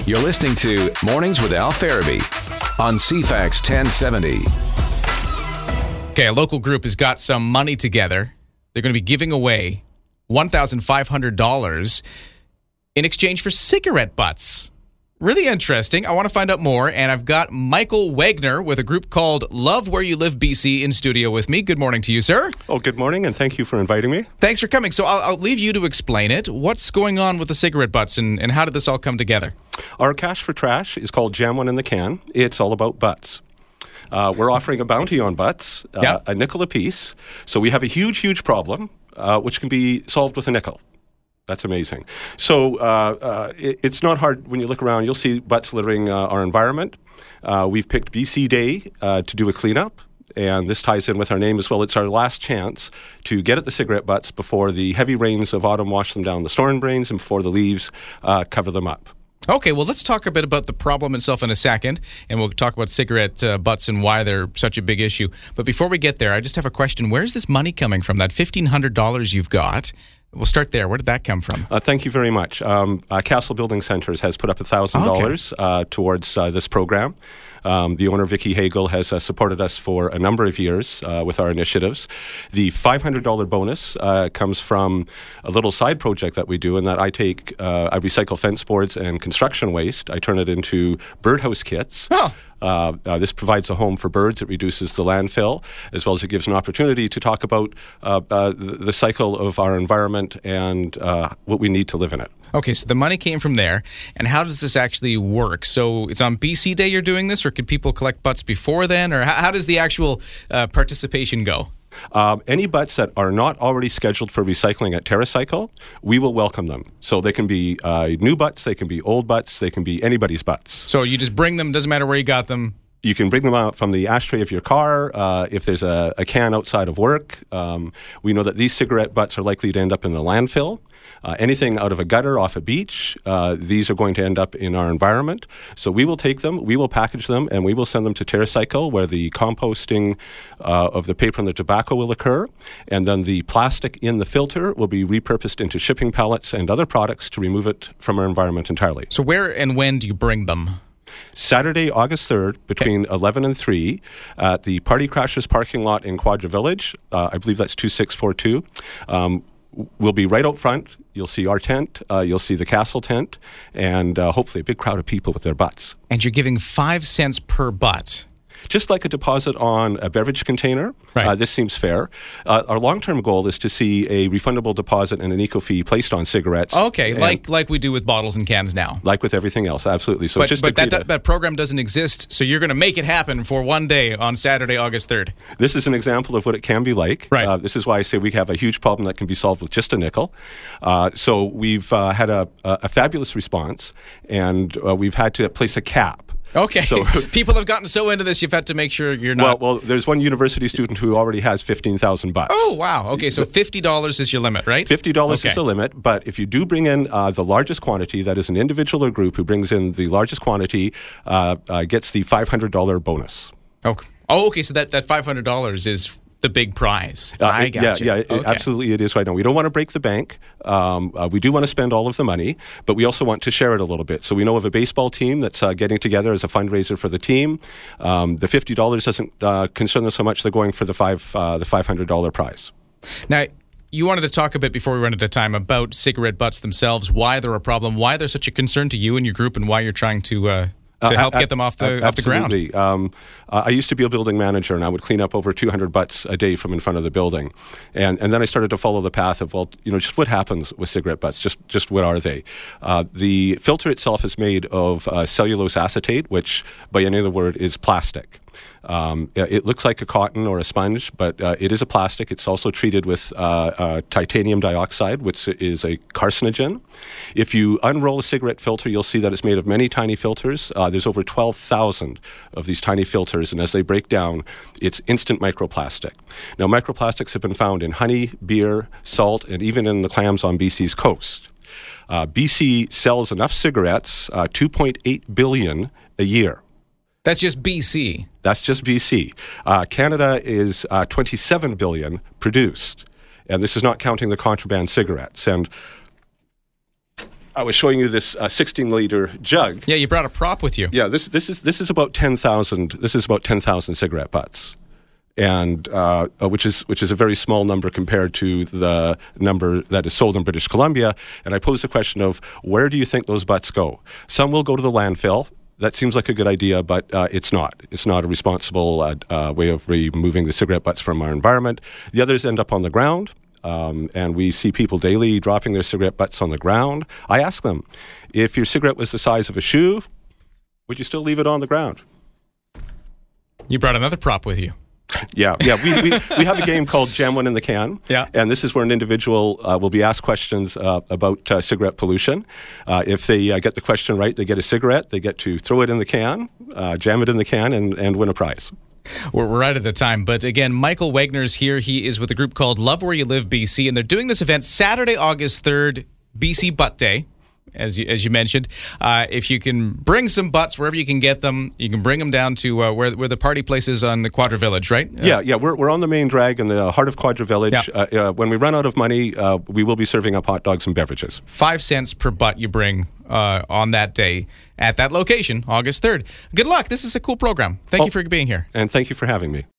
You're listening to Mornings with Al Farabee on CFAX 1070. Okay, a local group has got some money together. They're going to be giving away $1,500 in exchange for cigarette butts. Really interesting. I want to find out more, and I've got Michael Wagner with a group called Love Where You Live BC in studio with me. Good morning to you, sir. Oh, good morning, and thank you for inviting me. Thanks for coming. So I'll leave you to explain it. What's going on with the cigarette butts, and how did this all come together? Our Cash for Trash is called Jam One in the Can. It's all about butts. We're offering a bounty on butts, a nickel apiece. So we have a huge problem, which can be solved with a nickel. That's amazing. So it's not hard when you look around. You'll see butts littering our environment. We've picked BC Day to do a cleanup, and this ties in with our name as well. It's our last chance to get at the cigarette butts before the heavy rains of autumn wash them down the storm drains and before the leaves cover them up. Okay, well, let's talk a bit about the problem itself in a second, and we'll talk about cigarette butts and why they're such a big issue. But before we get there, I just have a question. Where's this money coming from, that $1,500 you've got? We'll start there. Where did that come from? Thank you very much. Castle Building Centres has put up $1,000 towards this program. The owner, Vicky Hagel, has supported us for a number of years with our initiatives. The $500 bonus comes from a little side project that we do, in that I recycle fence boards and construction waste. I turn it into birdhouse kits. Oh. This provides a home for birds. It reduces the landfill, as well as it gives an opportunity to talk about the cycle of our environment and what we need to live in it. Okay, so the money came from there. And how does this actually work? So it's on BC Day you're doing this, or could people collect butts before then? Or how does the actual participation go? Any butts that are not already scheduled for recycling at TerraCycle, we will welcome them. So they can be new butts, they can be old butts, they can be anybody's butts. So you just bring them, doesn't matter where you got them? You can bring them out from the ashtray of your car. If there's a can outside of work, we know that these cigarette butts are likely to end up in the landfill. Anything out of a gutter, off a beach, these are going to end up in our environment. So we will take them, we will package them, and we will send them to TerraCycle, where the composting of the paper and the tobacco will occur. And then the plastic in the filter will be repurposed into shipping pallets and other products to remove it from our environment entirely. So where and when do you bring them? Saturday, August 3rd, between 11 and 3, at the Party Crashers parking lot in Quadra Village. I believe that's 2642. We'll be right out front. You'll see our tent. You'll see the Castle tent, and hopefully a big crowd of people with their butts. And you're giving 5 cents per butt. Just like a deposit on a beverage container, this seems fair. Our long-term goal is to see a refundable deposit and an eco-fee placed on cigarettes. Okay, like we do with bottles and cans now. Like with everything else, absolutely. So but that program doesn't exist, so you're going to make it happen for one day on Saturday, August 3rd. This is an example of what it can be like. Right. This is why I say we have a huge problem that can be solved with just a nickel. So we've had a fabulous response, and we've had to place a cap. Okay. So people have gotten so into this, you've had to make sure you're not... Well, there's one university student who already has 15,000 bucks. Oh, wow. Okay, so $50 is your limit, right? $50 is the limit, but if you do bring in the largest quantity, that is an individual or group who brings in the largest quantity, gets the $500 bonus. Okay. Oh, okay, so that $500 is the big prize. I got you. Yeah, okay. Absolutely it is right now. We don't want to break the bank. We do want to spend all of the money, but we also want to share it a little bit. So we know of a baseball team that's getting together as a fundraiser for the team. The $50 doesn't concern them so much. They're going for the $500 prize. Now, you wanted to talk a bit before we run out of time about cigarette butts themselves, why they're a problem, why they're such a concern to you and your group, and why you're trying to help get them off the ground. I used to be a building manager, and I would clean up over 200 butts a day from in front of the building. And then I started to follow the path of, just what happens with cigarette butts? Just what are they? The filter itself is made of cellulose acetate, which, by any other word, is plastic. It looks like a cotton or a sponge, but it is a plastic. It's also treated with titanium dioxide, which is a carcinogen. If you unroll a cigarette filter, you'll see that it's made of many tiny filters. There's over 12,000 of these tiny filters, and as they break down, it's instant microplastic. Now, microplastics have been found in honey, beer, salt, and even in the clams on BC's coast. BC sells enough cigarettes, 2.8 billion a year. That's just BC. That's just BC. Canada is 27 billion produced, and this is not counting the contraband cigarettes. And I was showing you this 16-liter jug. Yeah, you brought a prop with you. Yeah, this is about 10,000. This is about 10,000 cigarette butts, and which is a very small number compared to the number that is sold in British Columbia. And I posed the question of, where do you think those butts go? Some will go to the landfill. That seems like a good idea, but it's not. It's not a responsible way of removing the cigarette butts from our environment. The others end up on the ground, and we see people daily dropping their cigarette butts on the ground. I ask them, if your cigarette was the size of a shoe, would you still leave it on the ground? You brought another prop with you. Yeah. We have a game called Jam One in the Can. Yeah. And this is where an individual will be asked questions about cigarette pollution. If they get the question right, they get a cigarette. They get to throw it in the can, jam it in the can, and win a prize. We're right at the time. But again, Michael Wagner's here. He is with a group called Love Where You Live BC, and they're doing this event Saturday, August 3rd, BC Butt Day. As you mentioned, if you can bring some butts wherever you can get them, you can bring them down to where the party place is on the Quadra Village, right? Yeah. We're on the main drag in the heart of Quadra Village. Yeah. When we run out of money, we will be serving up hot dogs and beverages. 5 cents per butt you bring on that day at that location, August 3rd. Good luck. This is a cool program. Thank you for being here. And thank you for having me.